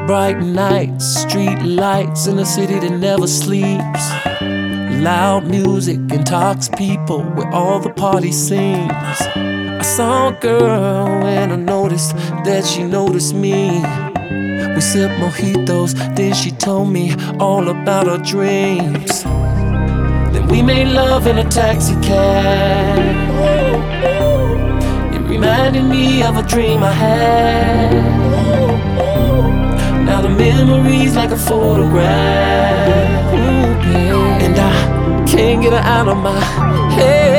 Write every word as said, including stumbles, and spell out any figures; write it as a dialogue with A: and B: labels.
A: Bright nights, street lights in a city that never sleeps. Loud music intox people where all the party scenes. I saw a girl and I noticed that she noticed me. We sipped mojitos, then she told me all about her dreams. Then we made love in a taxi cab. It reminded me of a dream I had. Now the memory's like a photograph. Ooh, yeah. And I can't get her out of my head.